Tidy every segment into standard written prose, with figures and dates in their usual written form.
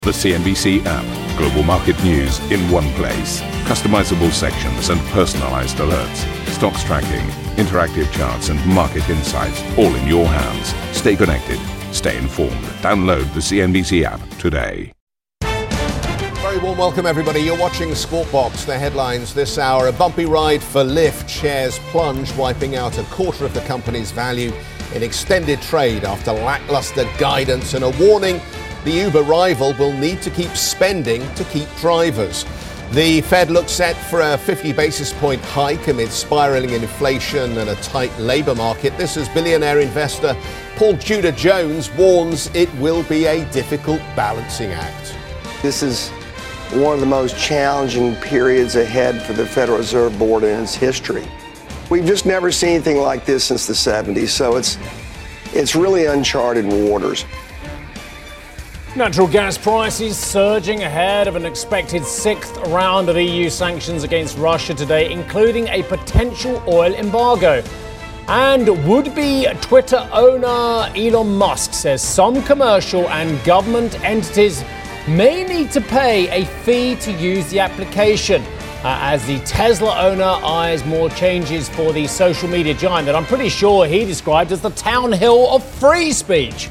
The CNBC app. Global market news in one place. Customizable sections and personalized alerts. Stocks tracking, interactive charts and market insights all in your hands. Stay connected. Stay informed. Download the CNBC app today. Very warm welcome, everybody. You're watching Squawk Box. The headlines this hour: a bumpy ride for Lyft. Shares plunge, wiping out a quarter of the company's value in extended trade after lackluster guidance and a warning the Uber rival will need to keep spending to keep drivers. The Fed looks set for a 50 basis point hike amid spiraling inflation and a tight labour market. This as billionaire investor Paul Tudor Jones warns it will be a difficult balancing act. This is one of the most challenging periods ahead for the Federal Reserve Board in its history. We've just never seen anything like this since the 70s, so it's really uncharted waters. Natural gas prices surging ahead of an expected sixth round of EU sanctions against Russia today, including a potential oil embargo. And would-be Twitter owner Elon Musk says some commercial and government entities may need to pay a fee to use the application, as the Tesla owner eyes more changes for the social media giant that I'm pretty sure he described as the town hill of free speech.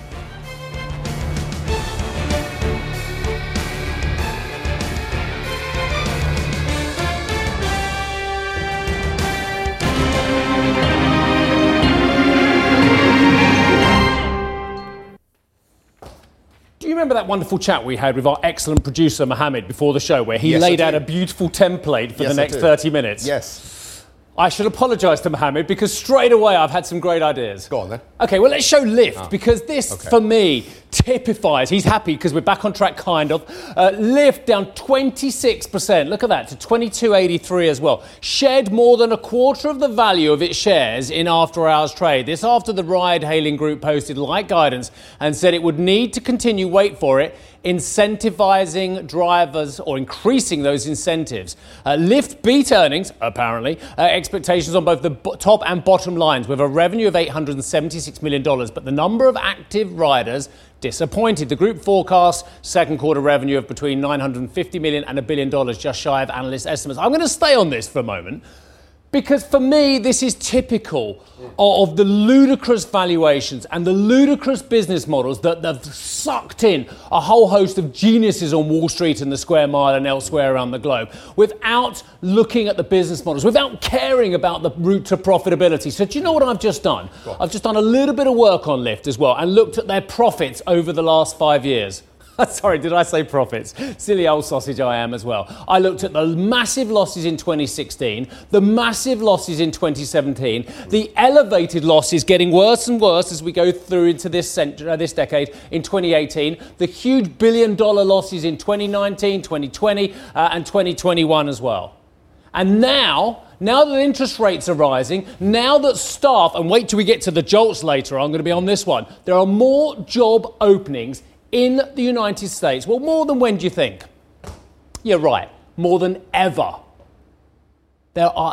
Remember that wonderful chat we had with our excellent producer Mohammed before the show, where he laid out a beautiful template for the next 30 minutes? Yes. I should apologise to Mohammed because straight away I've had some great ideas. Go on then. Okay, well, let's show Lyft because this, for me, typifies. He's happy because we're back on track, kind of. Lyft down 26%. Look at that, to 22.83 as well. Shed more than a quarter of the value of its shares in after-hours trade. This after the ride-hailing group posted light guidance and said it would need to continue, wait for it, incentivizing drivers or increasing those incentives. Lyft beat earnings, apparently, expectations on both the top and bottom lines with a revenue of $876 million, but the number of active riders disappointed. The group forecasts second quarter revenue of between $950 million and $1 billion, just shy of analyst estimates. I'm going to stay on this for a moment, because for me, this is typical of the ludicrous valuations and the ludicrous business models that have sucked in a whole host of geniuses on Wall Street and the Square Mile and elsewhere around the globe without looking at the business models, without caring about the route to profitability. So do you know what I've just done? I've just done a little bit of work on Lyft as well and looked at their profits over the last 5 years. Sorry, did I say profits? Silly old sausage I am as well. I looked at the massive losses in 2016, the massive losses in 2017, the elevated losses getting worse and worse as we go through into this decade in 2018, the huge billion-dollar losses in 2019, 2020, and 2021 as well. And now that interest rates are rising, now that staff, and wait till we get to the jolts later, I'm going to be on this one, there are more job openings in the United States. Well, more than when do you think? You're right, more than ever. There are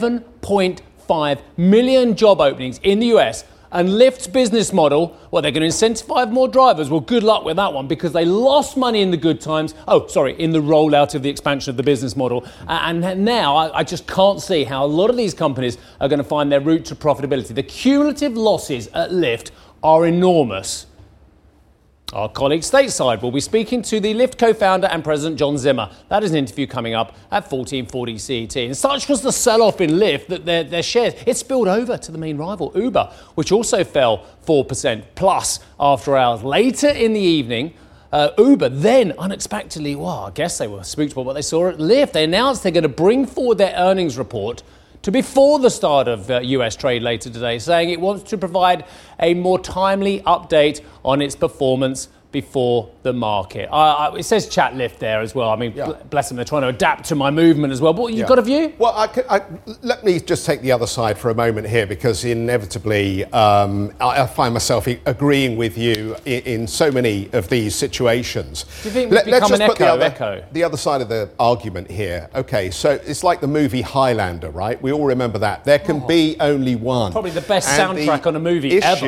11.5 million job openings in the US, and Lyft's business model, well, they're going to incentivize more drivers. Well, good luck with that one, because they lost money in the good times. In the rollout of the expansion of the business model. And now I just can't see how a lot of these companies are going to find their route to profitability. The cumulative losses at Lyft are enormous. Our colleague stateside will be speaking to the Lyft co-founder and president John Zimmer. That is an interview coming up at 14:40 CET. And such was the sell-off in Lyft that their shares, it spilled over to the main rival, Uber, which also fell 4% plus after hours. Later in the evening, Uber then unexpectedly, I guess they were spooked by what they saw at Lyft. They announced they're going to bring forward their earnings report to before the start of US trade later today, saying it wants to provide a more timely update on its performance before the market. It says chat Lyft there as well. I mean, bless them, they're trying to adapt to my movement as well. But you've got a view? Well, let me just take the other side for a moment here, because inevitably I find myself agreeing with you in so many of these situations. Do you think we've become an echo? The other side of the argument here. Okay, so it's like the movie Highlander, right? We all remember that. There can be only one. Probably the best soundtrack on a movie ever.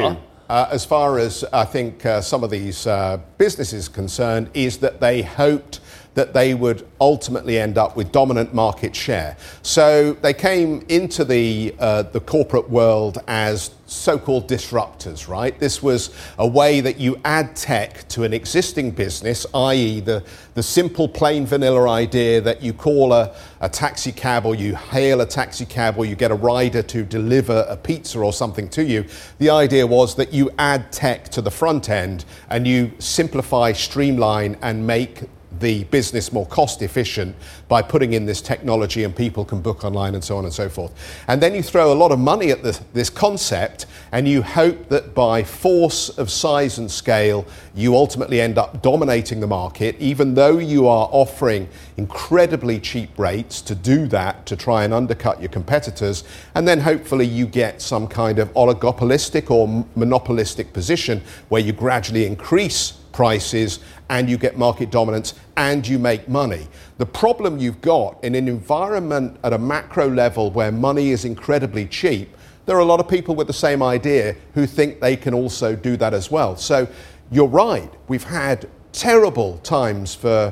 as far as I think some of these businesses are concerned, is that they hoped that they would ultimately end up with dominant market share. So they came into the corporate world as so-called disruptors, right? This was a way that you add tech to an existing business, i.e. the simple plain vanilla idea that you call a taxi cab, or you hail a taxi cab, or you get a rider to deliver a pizza or something to you. The idea was that you add tech to the front end and you simplify, streamline and make the business more cost efficient by putting in this technology, and people can book online and so on and so forth. And then you throw a lot of money at this concept, and you hope that by force of size and scale, you ultimately end up dominating the market, even though you are offering incredibly cheap rates to do that, to try and undercut your competitors. And then hopefully you get some kind of oligopolistic or monopolistic position where you gradually increase prices and you get market dominance and you make money. The problem you've got in an environment at a macro level where money is incredibly cheap, there are a lot of people with the same idea who think they can also do that as well. So you're right, we've had terrible times for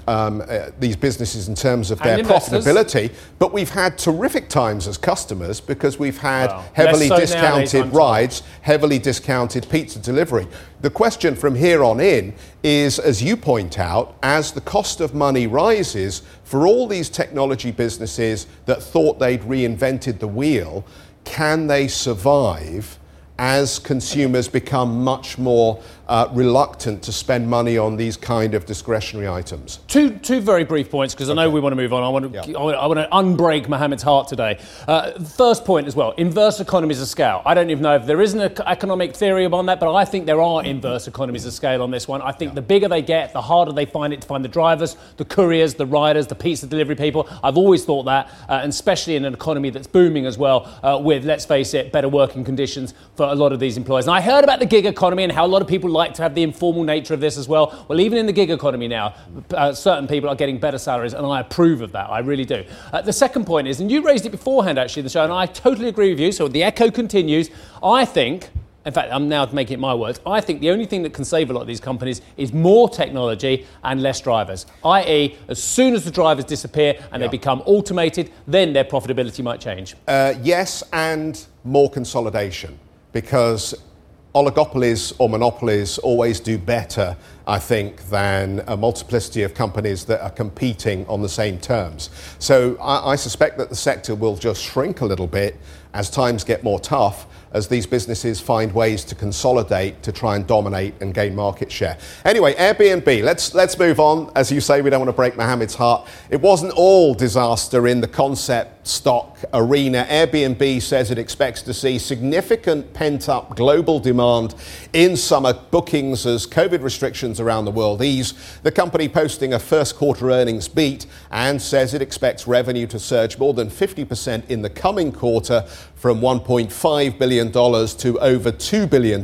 these businesses in terms of their profitability, but we've had terrific times as customers because we've had heavily discounted rides, heavily discounted pizza delivery. The question from here on in is, as you point out, as the cost of money rises for all these technology businesses that thought they'd reinvented the wheel, can they survive as consumers become much more reluctant to spend money on these kind of discretionary items? Two very brief points, because I know we want to move on. I want to unbreak Mohammed's heart today. First point as well, inverse economies of scale. I don't even know if there is an economic theory on that, but I think there are inverse economies of scale on this one. I think the bigger they get, the harder they find it to find the drivers, the couriers, the riders, the pizza delivery people. I've always thought that, and especially in an economy that's booming as well, with, let's face it, better working conditions for a lot of these employees. And I heard about the gig economy and how a lot of people like to have the informal nature of this as well. Well, even in the gig economy now, certain people are getting better salaries, and I approve of that. I really do. The second point is, and you raised it beforehand actually in the show, and I totally agree with you, so the echo continues. I think, in fact, I'm now making it my words, I think the only thing that can save a lot of these companies is more technology and less drivers, i.e. as soon as the drivers disappear and they become automated, then their profitability might change. Yes, and more consolidation, because oligopolies or monopolies always do better, I think, than a multiplicity of companies that are competing on the same terms. So I suspect that the sector will just shrink a little bit as times get more tough, as these businesses find ways to consolidate to try and dominate and gain market share. Anyway, Airbnb, let's move on. As you say, we don't want to break Mohammed's heart. It wasn't all disaster in the concept stock arena. Airbnb says it expects to see significant pent-up global demand in summer bookings as COVID restrictions around the world ease. The company posting a first quarter earnings beat and says it expects revenue to surge more than 50% in the coming quarter, from $1.5 billion to over $2 billion.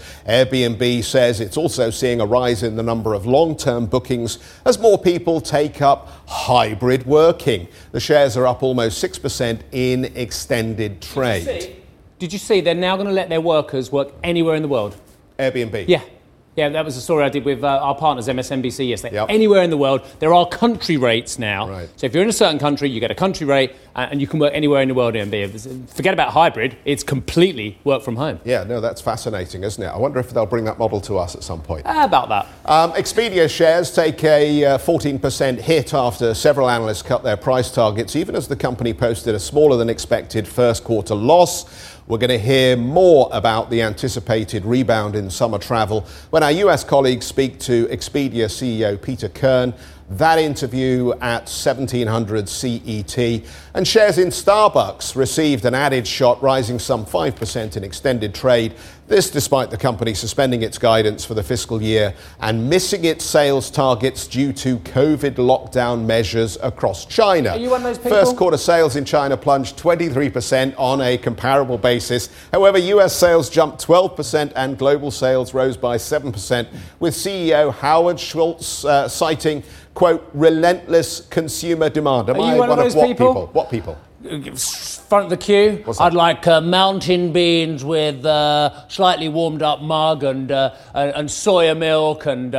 Airbnb says it's also seeing a rise in the number of long-term bookings as more people take up hybrid working. The shares are up almost 6% in extended trade. Did you see they're now going to let their workers work anywhere in the world? Airbnb? Yeah. Yeah, that was a story I did with our partners, MSNBC, yesterday. Yep. Anywhere in the world, there are country rates now. Right. So if you're in a certain country, you get a country rate, and you can work anywhere in the world. Forget about hybrid, it's completely work from home. Yeah, no, that's fascinating, isn't it? I wonder if they'll bring that model to us at some point. About that. Expedia shares take a 14% hit after several analysts cut their price targets, even as the company posted a smaller than expected first quarter loss. We're going to hear more about the anticipated rebound in summer travel when our US colleagues speak to Expedia CEO Peter Kern. That interview at 1700 CET. And shares in Starbucks received an added shot, rising some 5% in extended trade. This despite the company suspending its guidance for the fiscal year and missing its sales targets due to COVID lockdown measures across China. Are you one of those people? First quarter sales in China plunged 23% on a comparable basis. However, US sales jumped 12% and global sales rose by 7%, with CEO Howard Schultz citing quote, relentless consumer demand. Am I one of those what people? What people? Front of the queue. I'd like mountain beans with slightly warmed up mug and soya milk and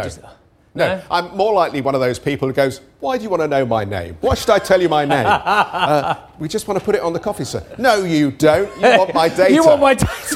No, I'm more likely one of those people who goes, why do you want to know my name? Why should I tell you my name? We just want to put it on the coffee, sir. No, you don't. You want my data. You want my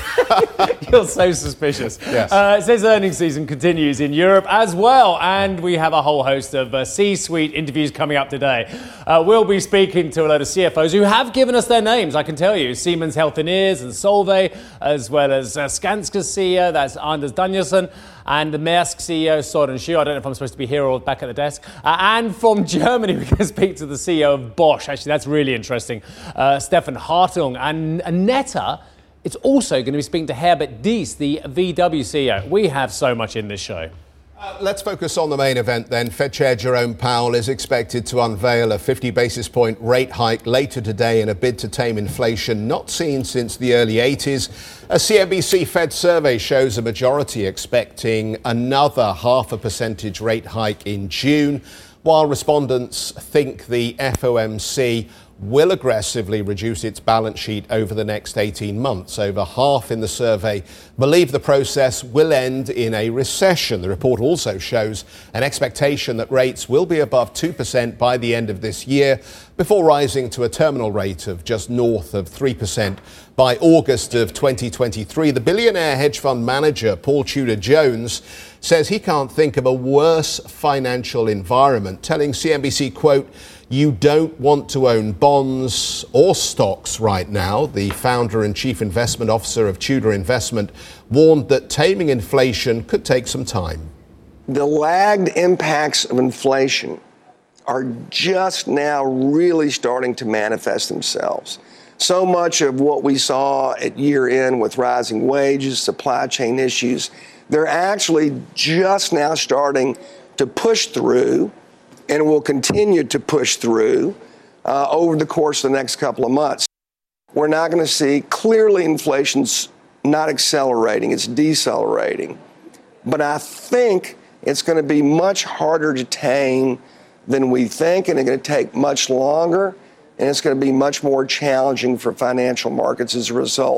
data? You're so suspicious. Yes. It says earnings season continues in Europe as well, and we have a whole host of C-suite interviews coming up today. We'll be speaking to a load of CFOs who have given us their names, I can tell you. Siemens Healthineers and Solvay, as well as Skanska's CEO, that's Anders Danielsson, and the Maersk CEO, Søren Skou. I don't know if I'm supposed to be here or back at the desk. And from Germany, we're going to speak to the CEO of Bosch. Actually, that's really interesting. Stefan Hartung. And Netta, it's also going to be speaking to Herbert Diess, the VW CEO. We have so much in this show. Let's focus on the main event then. Fed Chair Jerome Powell is expected to unveil a 50 basis point rate hike later today in a bid to tame inflation not seen since the early 80s. A CNBC Fed survey shows a majority expecting another 0.5 percentage rate hike in June, while respondents think the FOMC will aggressively reduce its balance sheet over the next 18 months. Over half in the survey believe the process will end in a recession. The report also shows an expectation that rates will be above 2% by the end of this year, before rising to a terminal rate of just north of 3% by August of 2023. The billionaire hedge fund manager, Paul Tudor Jones, says he can't think of a worse financial environment, telling CNBC, quote, "You don't want to own bonds or stocks right now." The founder and chief investment officer of Tudor Investment warned that taming inflation could take some time. The lagged impacts of inflation are just now really starting to manifest themselves. So much of what we saw at year end with rising wages, supply chain issues, they're actually just now starting to push through and will continue to push through over the course of the next couple of months. We're not going to see, clearly inflation's not accelerating, it's decelerating. But I think it's going to be much harder to tame than we think, and it's going to take much longer, and it's going to be much more challenging for financial markets as a result.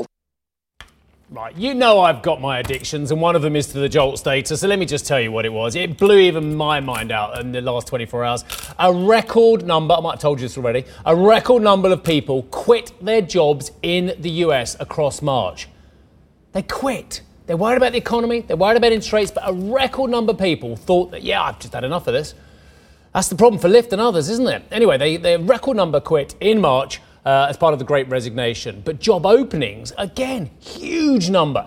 Right, you know I've got my addictions, and one of them is to the Jolt status. So let me just tell you what it was. It blew even my mind out in the last 24 hours. A record number, I might have told you this already, a record number of people quit their jobs in the US across March. They quit. They're worried about the economy, they're worried about interest rates, but a record number of people thought that, yeah, I've just had enough of this. That's the problem for Lyft and others, isn't it? Anyway, their record number quit in March as part of the Great Resignation. But job openings, again, huge number,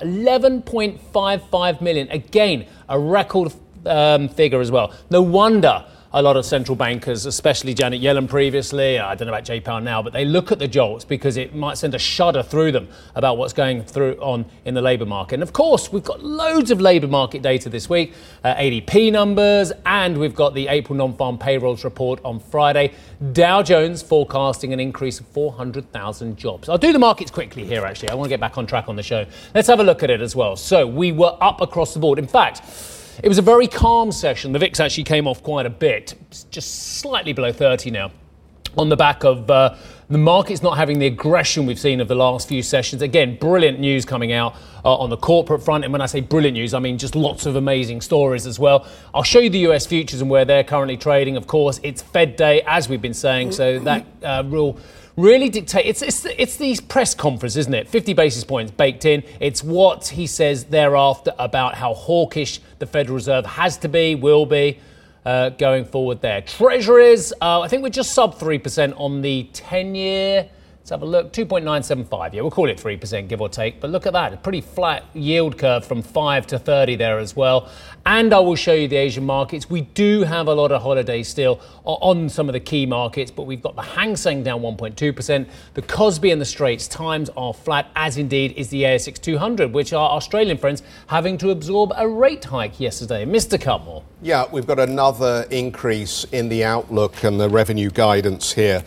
11.55 million. Again, a record figure as well. No wonder a lot of central bankers, especially Janet Yellen previously, I don't know about Jay Powell now, but they look at the jolts because it might send a shudder through them about what's going on in the labour market. And of course, we've got loads of labour market data this week, ADP numbers, and we've got the April non-farm payrolls report on Friday. Dow Jones forecasting an increase of 400,000 jobs. I'll do the markets quickly here, actually. I want to get back on track on the show. Let's have a look at it as well. So we were up across the board. In fact, it was a very calm session. The VIX actually came off quite a bit, just slightly below 30 now, on the back of the markets not having the aggression we've seen of the last few sessions. Again, brilliant news coming out on the corporate front. And when I say brilliant news, I mean just lots of amazing stories as well. I'll show you the US futures and where they're currently trading. Of course, it's Fed Day, as we've been saying, so that will really dictate. It's these press conferences, isn't it? 50 basis points baked in. It's what he says thereafter about how hawkish the Federal Reserve has to be, will be, going forward there. Treasuries, I think we're just sub 3% on the 10-year. Let's have a look. 2.975. Yeah, we'll call it 3%, give or take. But look at that. A pretty flat yield curve from 5 to 30 there as well. And I will show you the Asian markets. We do have a lot of holidays still on some of the key markets, but we've got the Hang Seng down 1.2%. The Kospi and the Straits Times are flat, as indeed is the ASX 200, which our Australian friends having to absorb a rate hike yesterday. Mr. Cutmore. Yeah, we've got another increase in the outlook and the revenue guidance here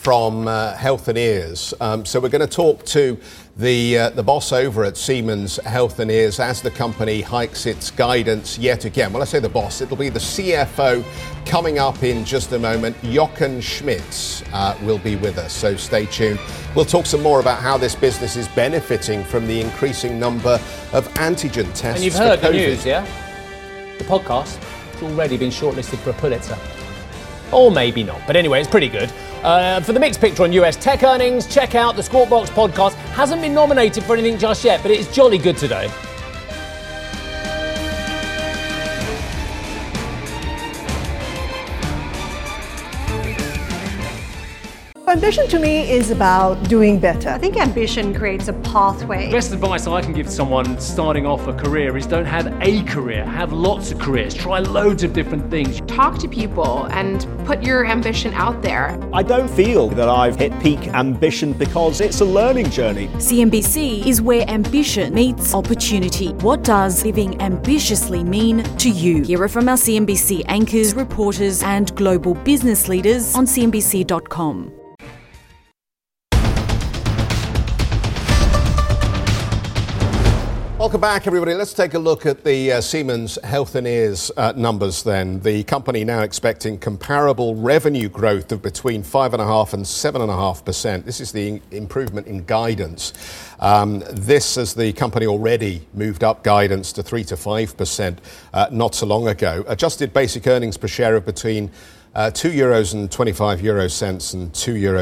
from Health and Ears. So we're going to talk to the boss over at Siemens Health and Ears as the company hikes its guidance yet again. Well, I say the boss, it'll be the CFO coming up in just a moment. Jochen Schmitz will be with us, so stay tuned. We'll talk some more about how this business is benefiting from the increasing number of antigen tests. And you've heard the news, yeah? The podcast has already been shortlisted for a Pulitzer. Or maybe not, but anyway, it's pretty good. For the mixed picture on US tech earnings, check out the Squawk podcast. Hasn't been nominated for anything just yet, but it's jolly good today. Ambition to me is about doing better. I think ambition creates a pathway. The best advice I can give someone starting off a career is don't have a career, have lots of careers, try loads of different things. Talk to people and put your ambition out there. I don't feel that I've hit peak ambition because it's a learning journey. CNBC is where ambition meets opportunity. What does living ambitiously mean to you? Hear it from our CNBC anchors, reporters and global business leaders on CNBC.com. Welcome back, everybody. Let's take a look at the Siemens Health and Ears numbers then. The company now expecting comparable revenue growth of between 5.5% and 7.5%. This is the improvement in guidance. This, as the company already moved up guidance to 3 to 5% not so long ago. Adjusted basic earnings per share of between €2.25 and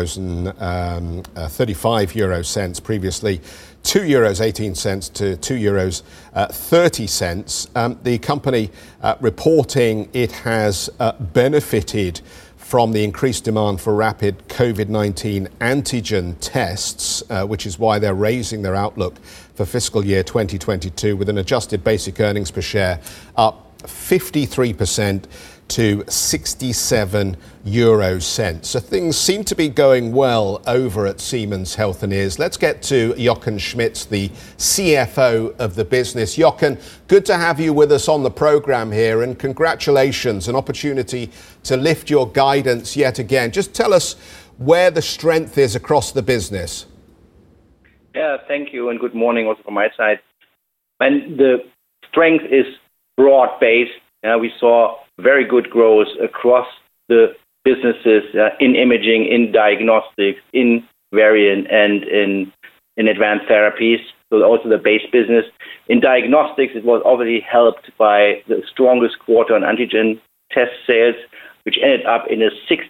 €2.35 previously. €2.18 to €2.30. The company reporting it has benefited from the increased demand for rapid COVID-19 antigen tests, which is why they're raising their outlook for fiscal year 2022 with an adjusted basic earnings per share up 53% to 67 euro cents. So things seem to be going well over at Siemens Health and Ears. Let's get to Jochen Schmitz, the CFO of the business. Jochen, good to have you with us on the program here, and congratulations, an opportunity to lift your guidance yet again. Just tell us where the strength is across the business. Yeah, thank you, and good morning also from my side. And the strength is broad-based. We saw very good growth across the businesses in imaging, in diagnostics, in variant, and in advanced therapies. So also the base business. In diagnostics, it was obviously helped by the strongest quarter on antigen test sales, which ended up in a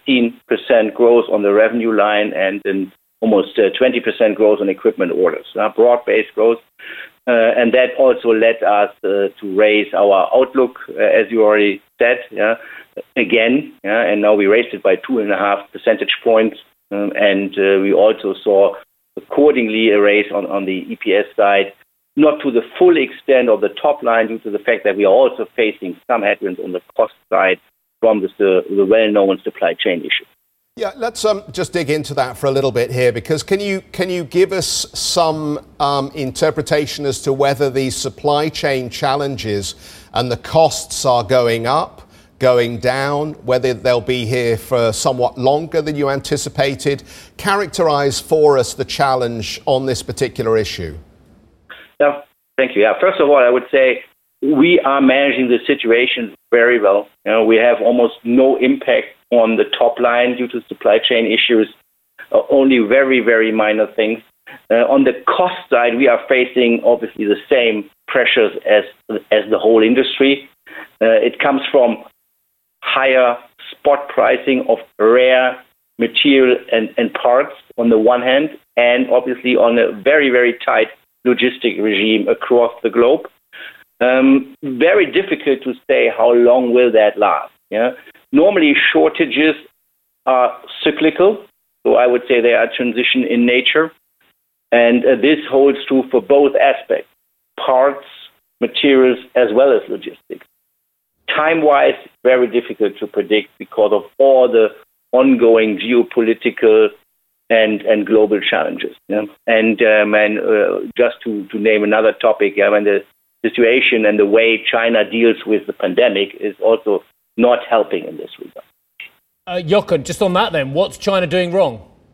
16% growth on the revenue line and in almost 20% growth on equipment orders. Broad-based growth. And that also led us to raise our outlook, as you already said, again. And now we raised it by 2.5 percentage points. And we also saw accordingly a raise on the EPS side, not to the full extent of the top line due to the fact that we are also facing some headwinds on the cost side from the well-known supply chain issue. Yeah, let's just dig into that for a little bit here, because can you give us some interpretation as to whether these supply chain challenges and the costs are going up, going down, whether they'll be here for somewhat longer than you anticipated? Characterize for us the challenge on this particular issue. Yeah, thank you. Yeah, first of all, I would say we are managing the situation very well. We have almost no impact on the top line due to supply chain issues, only very, very minor things. On the cost side, we are facing obviously the same pressures as the whole industry. It comes from higher spot pricing of rare material and parts on the one hand, and obviously on a very, very tight logistic regime across the globe. Very difficult to say how long will that last. Normally, shortages are cyclical, so I would say they are transition in nature. And this holds true for both aspects, parts, materials, as well as logistics. Time-wise, very difficult to predict because of all the ongoing geopolitical and global challenges. And just to name another topic, when the situation and the way China deals with the pandemic is also not helping in this regard. Jochen, just on that then, what's China doing wrong?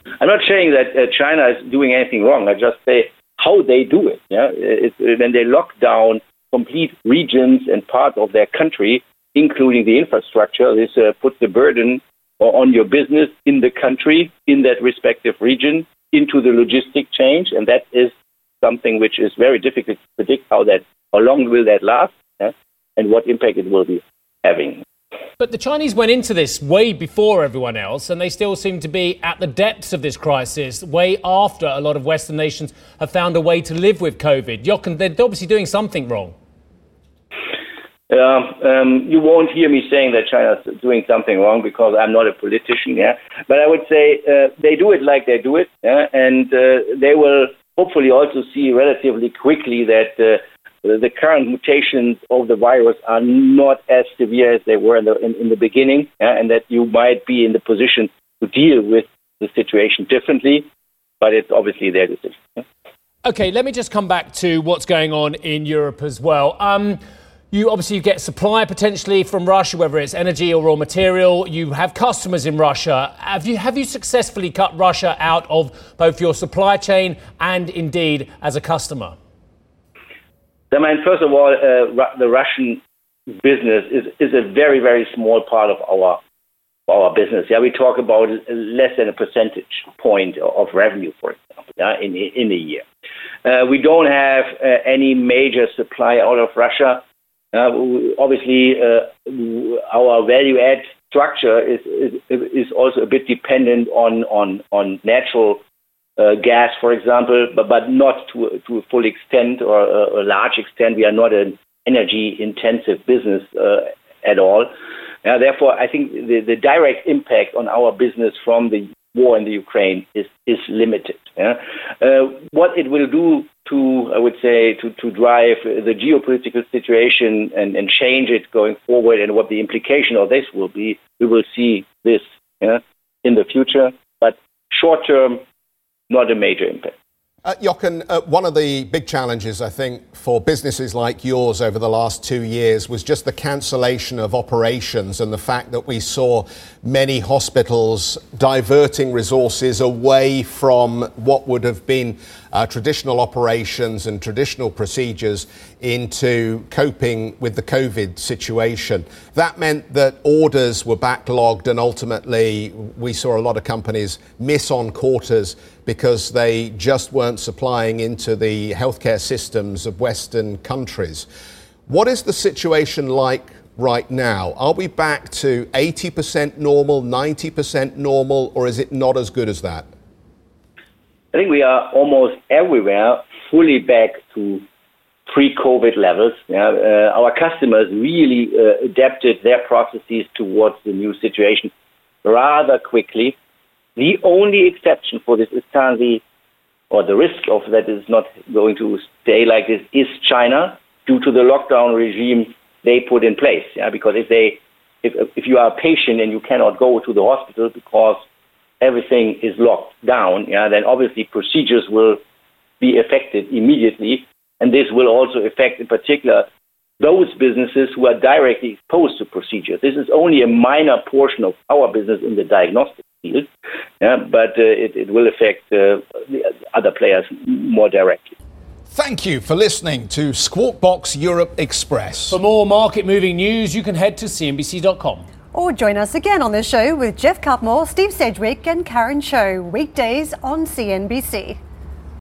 I'm not saying that China is doing anything wrong. I just say how they do it. Yeah, when they lock down complete regions and part of their country, including the infrastructure, this puts the burden on your business in the country, in that respective region, into the logistic change, and that is something which is very difficult to predict how long will that last, and what impact it will be having. But the Chinese went into this way before everyone else, and they still seem to be at the depths of this crisis, way after a lot of Western nations have found a way to live with COVID. Jochen, they're obviously doing something wrong. You won't hear me saying that China's doing something wrong because I'm not a politician, But I would say they do it like they do it, and they will hopefully also see relatively quickly that the current mutations of the virus are not as severe as they were in the beginning, and that you might be in the position to deal with the situation differently, but it's obviously their decision. Okay, let me just come back to what's going on in Europe as well. You obviously get supply potentially from Russia, whether it's energy or raw material. You have customers in Russia. Have you successfully cut Russia out of both your supply chain and indeed as a customer? I mean, first of all, the Russian business is a very, very small part of our business. Yeah, we talk about less than a percentage point of revenue, for example, in a year. We don't have any major supply out of Russia. Obviously, our value add structure is also a bit dependent on natural gas, for example, but not to a full extent or a large extent. We are not an energy-intensive business at all. Therefore, I think the direct impact on our business from the war in the Ukraine is limited. What it will do to drive the geopolitical situation and change it going forward, and what the implication of this will be, we will see this in the future. But short term, not a major impact. Jochen, one of the big challenges, I think, for businesses like yours over the last 2 years was just the cancellation of operations and the fact that we saw many hospitals diverting resources away from what would have been traditional operations and traditional procedures into coping with the COVID situation. That meant that orders were backlogged, and ultimately we saw a lot of companies miss on quarters because they just weren't supplying into the healthcare systems of Western countries. What is the situation like right now? Are we back to 80% normal, 90% normal, or is it not as good as that? I think we are almost everywhere fully back to pre-COVID levels. Our customers really adapted their processes towards the new situation rather quickly. The only exception for this is currently, or the risk of that is not going to stay like this, is China, due to the lockdown regime they put in place. Because if you are a patient and you cannot go to the hospital because everything is locked down, then obviously procedures will be affected immediately, and this will also affect, in particular, those businesses who are directly exposed to procedures. This is only a minor portion of our business in the diagnostic field, but it will affect the other players more directly. Thank you for listening to Squawk Box Europe Express. For more market-moving news, you can head to cnbc.com. Or join us again on the show with Jeff Cutmore, Steve Sedgwick and Karen Cho, weekdays on CNBC.